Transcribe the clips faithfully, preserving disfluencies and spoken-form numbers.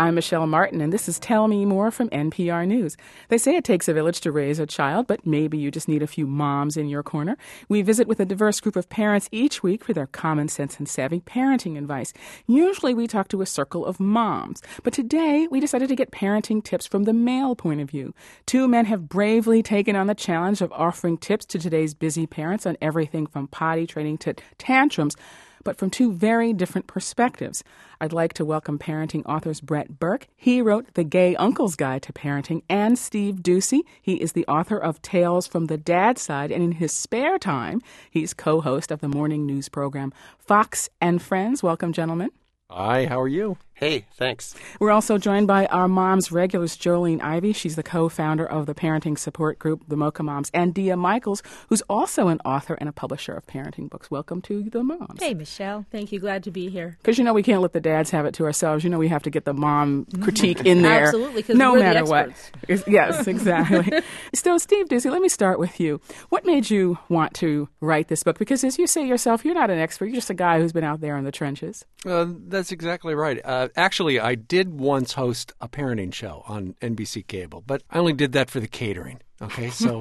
I'm Michelle Martin, and this is Tell Me More from N P R News. They say it takes a village to raise a child, but maybe you just need a few moms in your corner. We visit with a diverse group of parents each week for their common sense and savvy parenting advice. Usually we talk to a circle of moms, but today we decided to get parenting tips from the male point of view. Two men have bravely taken on the challenge of offering tips to today's busy parents on everything from potty training to tantrums, but from two very different perspectives. I'd like to welcome parenting authors Brett Burke. He wrote The Gay Uncle's Guide to Parenting, and Steve Doocy. He is the author of Tales from the Dad Side, and in his spare time, he's co-host of the morning news program Fox and Friends. Welcome, gentlemen. Hi, how are you? Hey, thanks. We're also joined by our Moms regulars, Jolene Ivey. She's the co-founder of the parenting support group, the Mocha Moms, and Dia Michaels, who's also an author and a publisher of parenting books. Welcome to the Moms. Hey, Michelle. Thank you. Glad to be here. Because, you know, we can't let the dads have it to ourselves. You know, we have to get the mom critique in there. Absolutely, because no we're matter the what. experts. Yes, exactly. So, Steve Doocy, let me start with you. What made you want to write this book? Because, as you say yourself, you're not an expert. You're just a guy who's been out there in the trenches. Uh, that's exactly right. Uh, actually, I did once host a parenting show on N B C Cable, but I only did that for the catering. Okay, so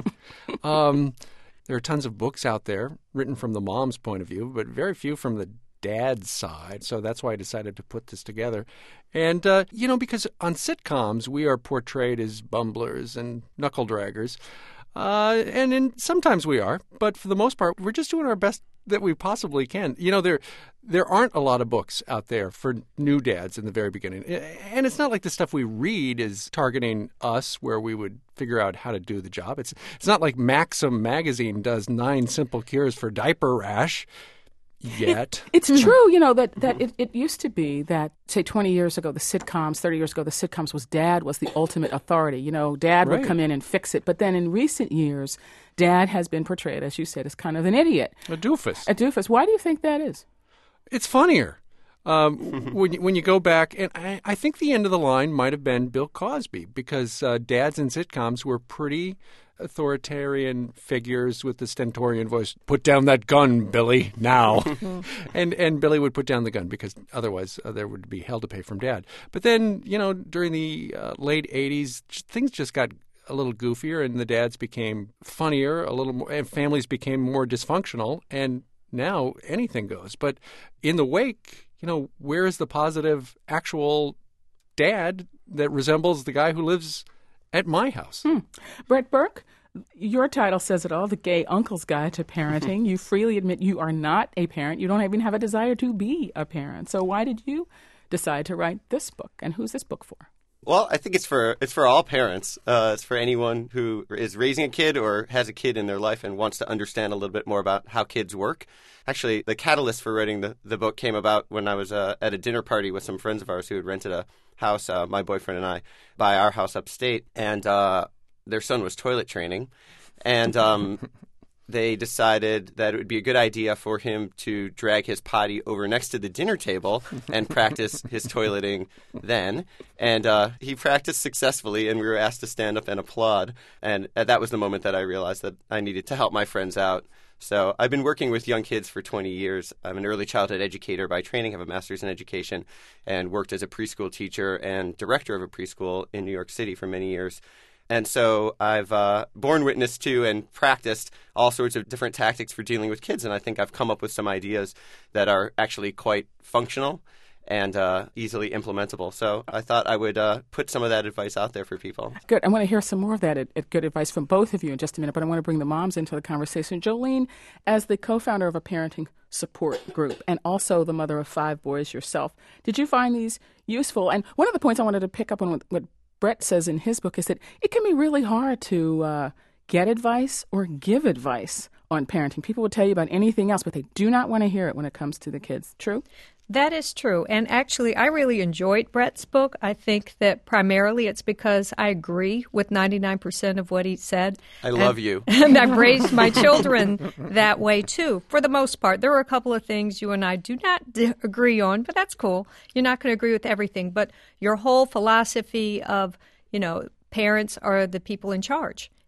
um, there are tons of books out there written from the mom's point of view, but very few from the dad's side. So that's why I decided to put this together. And, uh, you know, because on sitcoms, we are portrayed as bumblers and knuckle draggers. Uh, and in, sometimes we are, but for the most part, we're just doing our best that we possibly can. You know, there there aren't a lot of books out there for new dads in the very beginning. And it's not like the stuff we read is targeting us where we would figure out how to do the job. It's it's not like Maxim magazine does nine simple cures for diaper rash. Yet. It, it's true, you know, that, that it, it used to be that, say, twenty years ago, the sitcoms, thirty years ago, the sitcoms was dad was the ultimate authority. You know, dad Right. would come in and fix it. But then in recent years, dad has been portrayed, as you said, as kind of an idiot. A doofus. A doofus. Why do you think that is? It's funnier. Um, when, you, when you go back, and I, I think the end of the line might have been Bill Cosby, because uh, dads in sitcoms were pretty authoritarian figures with the stentorian voice. Put down that gun, Billy, now. and and Billy would put down the gun because otherwise uh, there would be hell to pay from dad. But then, you know, during the uh, late eighties, things just got a little goofier and the dads became funnier, a little more, and families became more dysfunctional. And now anything goes. But in the wake, you know, where is the positive actual dad that resembles the guy who lives at my house? Hmm. Brett Burke, your title says it all, The Gay Uncle's Guide to Parenting. You freely admit you are not a parent. You don't even have a desire to be a parent. So why did you decide to write this book? And who's this book for? Well, I think it's for it's for all parents. Uh, it's for anyone who is raising a kid or has a kid in their life and wants to understand a little bit more about how kids work. Actually, the catalyst for writing the, the book came about when I was uh, at a dinner party with some friends of ours who had rented a house, uh, my boyfriend and I, by our house upstate. And uh, their son was toilet training. And um, they decided that it would be a good idea for him to drag his potty over next to the dinner table and practice his toileting then. And uh, he practiced successfully, and we were asked to stand up and applaud. And uh, that was the moment that I realized that I needed to help my friends out. So I've been working with young kids for twenty years. I'm an early childhood educator by training, have a master's in education, and worked as a preschool teacher and director of a preschool in New York City for many years. And so I've uh, borne witness to and practiced all sorts of different tactics for dealing with kids, and I think I've come up with some ideas that are actually quite functional and uh, easily implementable. So I thought I would uh, put some of that advice out there for people. Good. I want to hear some more of that it, it, good advice from both of you in just a minute, but I want to bring the moms into the conversation. Jolene, as the co-founder of a parenting support group and also the mother of five boys yourself, did you find these useful? And one of the points I wanted to pick up on what, what Brett says in his book is that it can be really hard to uh, get advice or give advice on parenting. People will tell you about anything else, but they do not want to hear it when it comes to the kids. True? That is true. And actually, I really enjoyed Brett's book. I think that primarily it's because I agree with ninety-nine percent of what he said. I love you. And I've raised my children that way, too, for the most part. There are a couple of things you and I do not d- agree on, but that's cool. You're not going to agree with everything. But your whole philosophy of, you know, parents are the people in charge.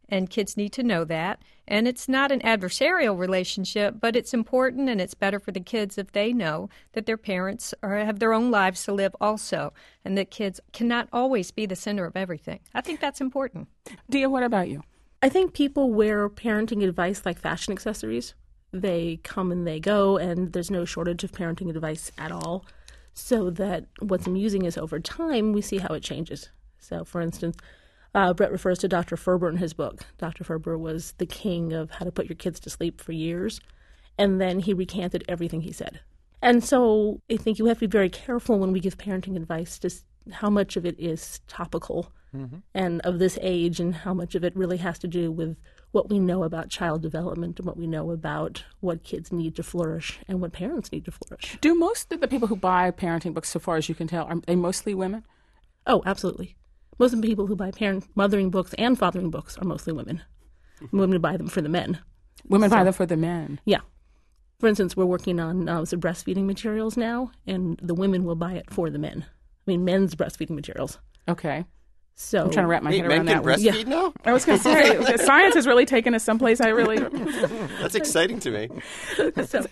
and kids need to know that. And it's not an adversarial relationship, but it's important and it's better for the kids if they know that their parents are, have their own lives to live also, and that kids cannot always be the center of everything. I think that's important. Dia, what about you? I think people wear parenting advice like fashion accessories. They come and they go, and there's no shortage of parenting advice at all. So that what's amusing is over time, we see how it changes. So, for instance, uh, Brett refers to Doctor Ferber in his book. Doctor Ferber was the king of how to put your kids to sleep for years, and then he recanted everything he said. And so I think you have to be very careful when we give parenting advice, just how much of it is topical mm-hmm. and of this age, and how much of it really has to do with what we know about child development and what we know about what kids need to flourish and what parents need to flourish. Do most of the people who buy parenting books, so far as you can tell, are they mostly women? Oh, absolutely. Most of the people who buy parent mothering books and fathering books are mostly women. Mm-hmm. Women buy them for the men. Women so, buy them for the men? Yeah. For instance, we're working on uh, some breastfeeding materials now, and the women will buy it for the men. I mean, men's breastfeeding materials. Okay. So I'm trying to wrap my Wait, head men around can that breastfeed one. now? I was going to say, science has really taken us someplace I really... That's exciting to me. so.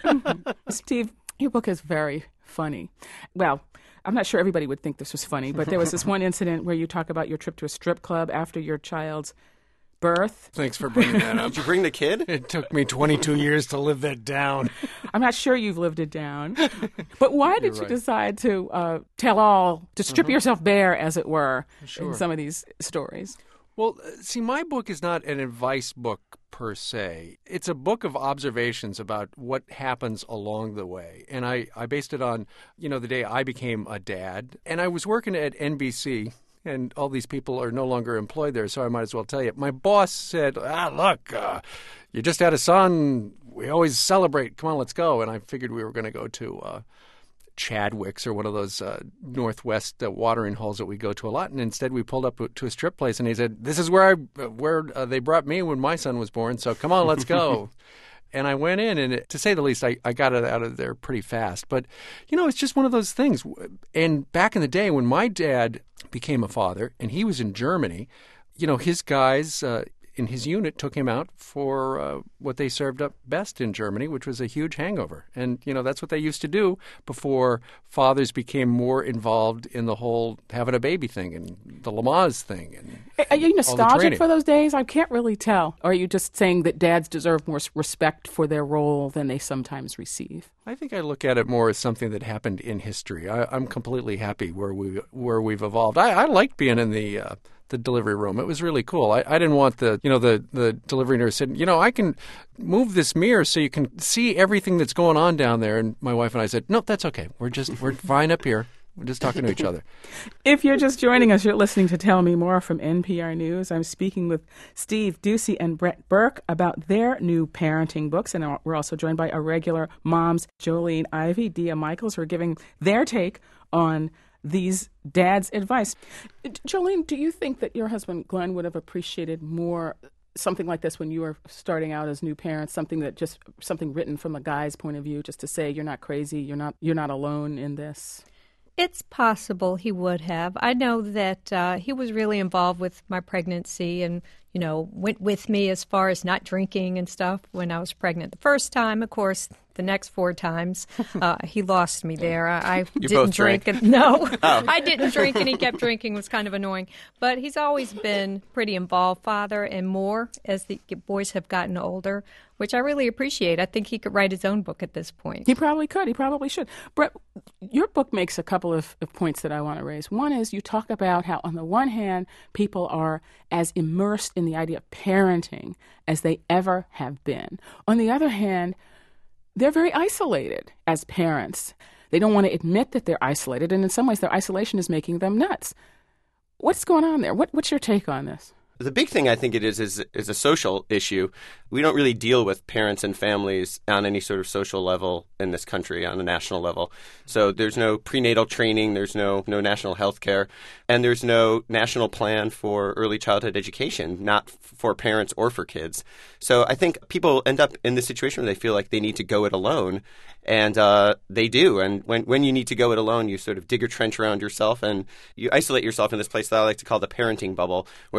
Steve, your book is very funny. Well, I'm not sure everybody would think this was funny, but there was this one incident where you talk about your trip to a strip club after your child's birth. Thanks for bringing that up. Did you bring the kid? It took me twenty-two years to live that down. I'm not sure you've lived it down. But why did You're you right. decide to uh, tell all, to strip Mhm. yourself bare, as it were, Sure. in some of these stories? Well, uh, see, my book is not an advice book per se. It's a book of observations about what happens along the way. And I, I based it on, you know, the day I became a dad. And I was working at N B C, and all these people are no longer employed there, so I might as well tell you. My boss said, ah, look, uh, you just had a son. We always celebrate. Come on, let's go. And I figured we were going to go to uh, Chadwick's or one of those uh, Northwest uh, watering holes that we go to a lot. And instead we pulled up to a strip place, and he said, this is where I where uh, they brought me when my son was born, so come on, let's go. And I went in, and it, to say the least, I, I got it out of there pretty fast. But, you know, it's just one of those things. And back in the day when my dad became a father, and he was in Germany, you know, his guys uh, in his unit took him out for uh, what they served up best in Germany, which was a huge hangover. And, you know, that's what they used to do before fathers became more involved in the whole having a baby thing and the Lamaze thing. And Are you all the nostalgic training. for those days? I can't really tell. Or are you just saying that dads deserve more respect for their role than they sometimes receive? I think I look at it more as something that happened in history. I, I'm completely happy where we where we've evolved. I, I liked being in the uh, the delivery room. It was really cool. I, I didn't want the you know the, the delivery nurse said, you know, I can move this mirror so you can see everything that's going on down there. And my wife and I said, no, that's okay. We're just we're fine up here. We're just talking to each other. If you're just joining us, you're listening to Tell Me More from N P R News. I'm speaking with Steve Doocy and Brett Burke about their new parenting books. And we're also joined by our regular moms, Jolene Ivy, Dia Michaels, who are giving their take on these dads' advice. Jolene, do you think that your husband, Glenn, would have appreciated more something like this when you were starting out as new parents, something that just something written from a guy's point of view, just to say you're not crazy, you're not you're not alone in this? It's possible he would have. I know that uh, he was really involved with my pregnancy and, you know, went with me as far as not drinking and stuff when I was pregnant the first time. Of course, the next four times, uh, he lost me there. I, I You didn't both drink. drank? And, no, Oh. I didn't drink, and he kept drinking. It was kind of annoying. But he's always been pretty involved, father, and more as the boys have gotten older, which I really appreciate. I think he could write his own book at this point. He probably could. He probably should. Brett, your book makes a couple of, of points that I want to raise. One is you talk about how, on the one hand, people are as immersed in the idea of parenting as they ever have been. On the other hand, they're very isolated as parents. They don't want to admit that they're isolated, and in some ways, their isolation is making them nuts. What's going on there? What, what's your take on this? The big thing I think it is, is is a social issue. We don't really deal with parents and families on any sort of social level in this country, on a national level. So there's no prenatal training, there's no no national health care, and there's no national plan for early childhood education, not f- for parents or for kids. So I think people end up in this situation where they feel like they need to go it alone, and uh, they do. And when, when you need to go it alone, you sort of dig a trench around yourself, and you isolate yourself in this place that I like to call the parenting bubble, where you're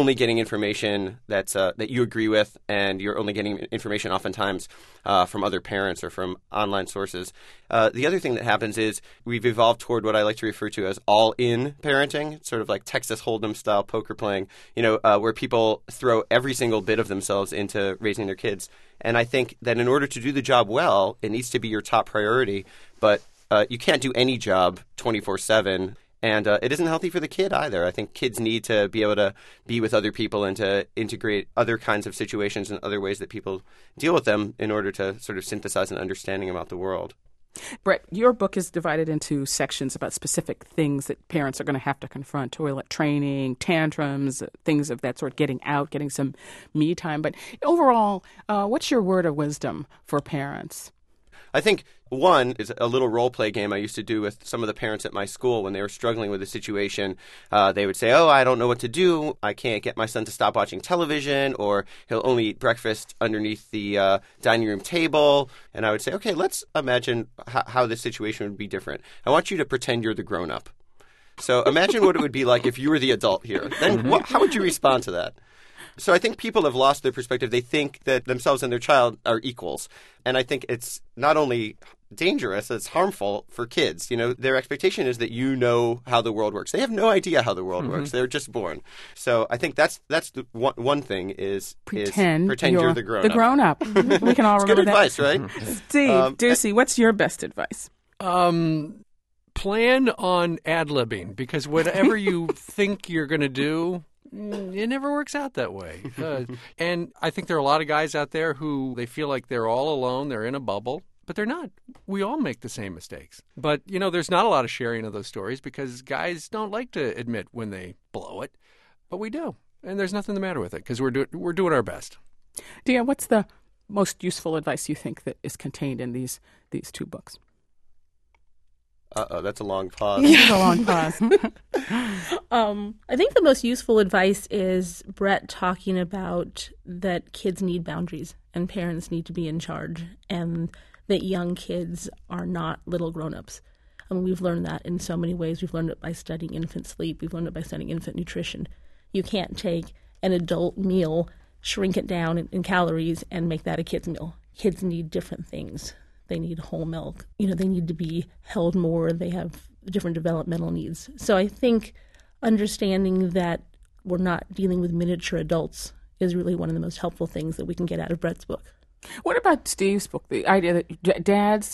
only getting information that's uh, that you agree with, and you're only getting information oftentimes uh, from other parents or from online sources. Uh, the other thing that happens is we've evolved toward what I like to refer to as all-in parenting. It's sort of like Texas Hold'em style poker playing, you know, uh, where people throw every single bit of themselves into raising their kids. And I think that in order to do the job well, it needs to be your top priority. But uh, you can't do any job twenty-four seven. And uh, it isn't healthy for the kid either. I think kids need to be able to be with other people and to integrate other kinds of situations and other ways that people deal with them in order to sort of synthesize an understanding about the world. Brett, your book is divided into sections about specific things that parents are going to have to confront: toilet training, tantrums, things of that sort, getting out, getting some me time. But overall, uh, what's your word of wisdom for parents? I think one is a little role play game I used to do with some of the parents at my school when they were struggling with a situation. Uh, they would say, oh, I don't know what to do. I can't get my son to stop watching television, or he'll only eat breakfast underneath the uh, dining room table. And I would say, okay, let's imagine h- how this situation would be different. I want you to pretend you're the grown-up. So imagine what it would be like if you were the adult here. Then what, how would you respond to that? So I think people have lost their perspective. They think that themselves and their child are equals. And I think it's not only dangerous, it's harmful for kids. You know, their expectation is that you know how the world works. They have no idea how the world mm-hmm. works. They're just born. So I think that's that's the one, one thing is pretend, is pretend you're, you're the grown the up. grown up. We can all it's remember good that. advice, right? Steve, um, Ducey, what's your best advice? Um, plan on ad-libbing, because whatever you think you're going to do, it never works out that way. Uh, and I think there are a lot of guys out there who they feel like they're all alone, they're in a bubble, but they're not. We all make the same mistakes. But, you know, there's not a lot of sharing of those stories because guys don't like to admit when they blow it, but we do. And there's nothing the matter with it because we're, do- we're doing our best. Dia, what's the most useful advice you think that is contained in these these two books? Uh-oh, that's a long pause. It's a long pause. um, I think the most useful advice is Brett talking about that kids need boundaries and parents need to be in charge, and that young kids are not little grown-ups. I mean, we've learned that in so many ways. We've learned it by studying infant sleep. We've learned it by studying infant nutrition. You can't take an adult meal, shrink it down in, in calories, and make that a kid's meal. Kids need different things. They need whole milk. You know, they need to be held more. They have different developmental needs. So I think understanding that we're not dealing with miniature adults is really one of the most helpful things that we can get out of Brett's book. What about Steve's book? The idea that d- dads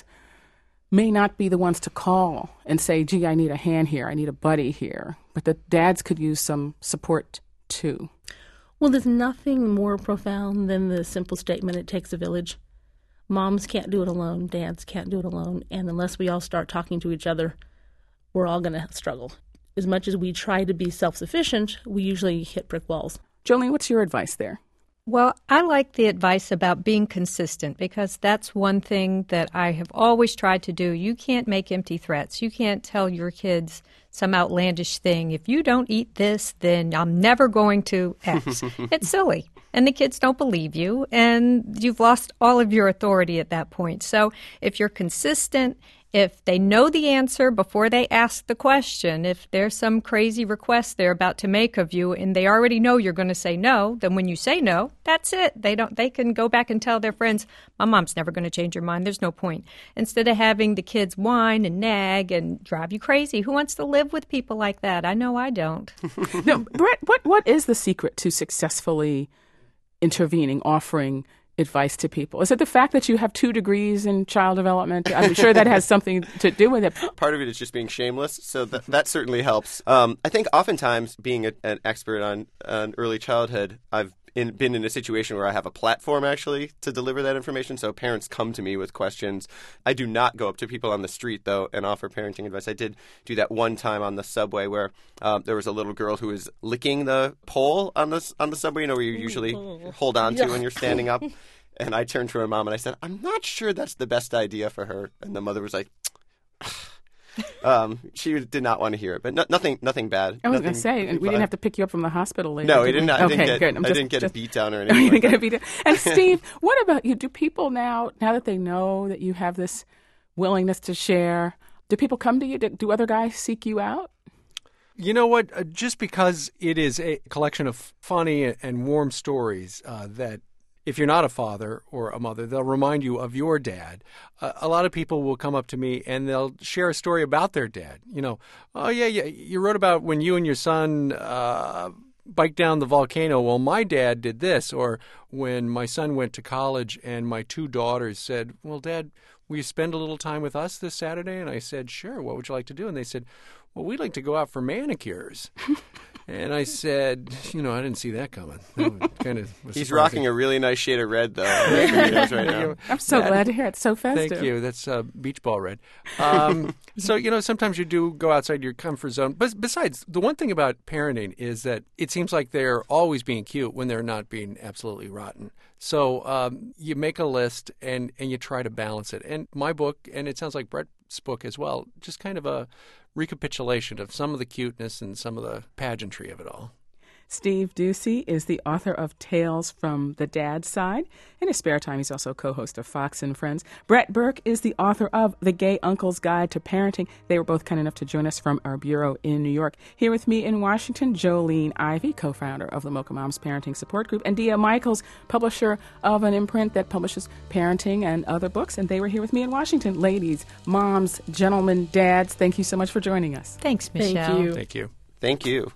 may not be the ones to call and say, gee, I need a hand here, I need a buddy here, but that dads could use some support too. Well, there's nothing more profound than the simple statement, it takes a village. Moms can't do it alone. Dads can't do it alone. And unless we all start talking to each other, we're all going to struggle. As much as we try to be self-sufficient, we usually hit brick walls. Jolene, what's your advice there? Well, I like the advice about being consistent because that's one thing that I have always tried to do. You can't make empty threats. You can't tell your kids some outlandish thing. If you don't eat this, then I'm never going to X. It's silly. And the kids don't believe you, and you've lost all of your authority at that point. So if you're consistent, if they know the answer before they ask the question, if there's some crazy request they're about to make of you and they already know you're going to say no, then when you say no, that's it. They don't. They can go back and tell their friends, my mom's never going to change her mind. There's no point. Instead of having the kids whine and nag and drive you crazy. Who wants to live with people like that? I know I don't. No, Brett, what, what is the secret to successfully intervening, offering advice to people? Is it the fact that you have two degrees in child development? I'm sure that has something to do with it. Part of it is just being shameless, so that, that certainly helps. Um, I think oftentimes being a, an expert on, on early childhood, I've in, been in a situation where I have a platform actually to deliver that information, so parents come to me with questions. I do not go up to people on the street, though, and offer parenting advice. I did do that one time on the subway where um, there was a little girl who was licking the pole on the, on the subway, you know, where you usually hold on to when you're standing up. And I turned to her mom and I said, I'm not sure that's the best idea for her. And the mother was like, um, she did not want to hear it, but no, nothing, nothing bad. I was going to say, we didn't have to pick you up from the hospital later. No, we did not. I okay, didn't get, good. I'm I just, didn't get just, a beat down or you anything. didn't Like get a that. beat down. And Steve, what about you? Do people now, now that they know that you have this willingness to share, do people come to you? Do, do other guys seek you out? You know what? Uh, Just because it is a collection of funny and warm stories uh, that if you're not a father or a mother, they'll remind you of your dad. Uh, a lot of people will come up to me and they'll share a story about their dad. You know, oh, yeah, yeah, you wrote about when you and your son uh, biked down the volcano. Well, my dad did this. Or when my son went to college and my two daughters said, well, Dad, will you spend a little time with us this Saturday? And I said, sure, what would you like to do? And they said, well, we'd like to go out for manicures. And I said, you know, I didn't see that coming. That kind of was He's surprising. rocking a really nice shade of red, though. right now. I'm so That- glad to hear it. It's so festive. Thank you. That's uh, beach ball red. Um, so, you know, sometimes you do go outside your comfort zone. But besides, the one thing about parenting is that it seems like they're always being cute when they're not being absolutely rotten. So um, you make a list and, and you try to balance it. And my book, and it sounds like Brett's book as well, just kind of a recapitulation of some of the cuteness and some of the pageantry of it all. Steve Doocy is the author of Tales from the Dad's Side. In his spare time, he's also co-host of Fox and Friends. Brett Burke is the author of The Gay Uncle's Guide to Parenting. They were both kind enough to join us from our bureau in New York. Here with me in Washington, Jolene Ivey, co-founder of the Mocha Moms Parenting Support Group, and Dia Michaels, publisher of an imprint that publishes parenting and other books. And they were here with me in Washington. Ladies, moms, gentlemen, dads, thank you so much for joining us. Thanks, Thank Michelle. you. Thank you. Thank you.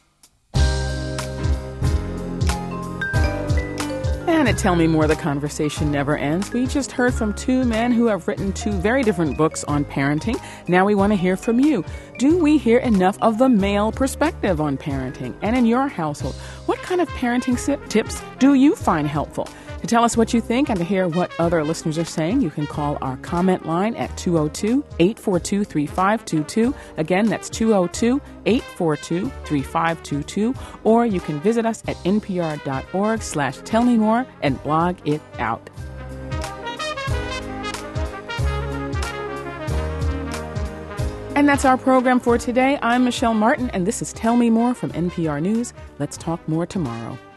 And at Tell Me More, the conversation never ends. We just heard from two men who have written two very different books on parenting. Now we want to hear from you. Do we hear enough of the male perspective on parenting? And in your household, what kind of parenting tips do you find helpful? To tell us what you think and to hear what other listeners are saying, you can call our comment line at two oh two, eight four two, three five two two. Again, that's two oh two, eight four two, three five two two. Or you can visit us at npr.org slash tell me more and blog it out. And that's our program for today. I'm Michelle Martin, and this is Tell Me More from N P R News. Let's talk more tomorrow.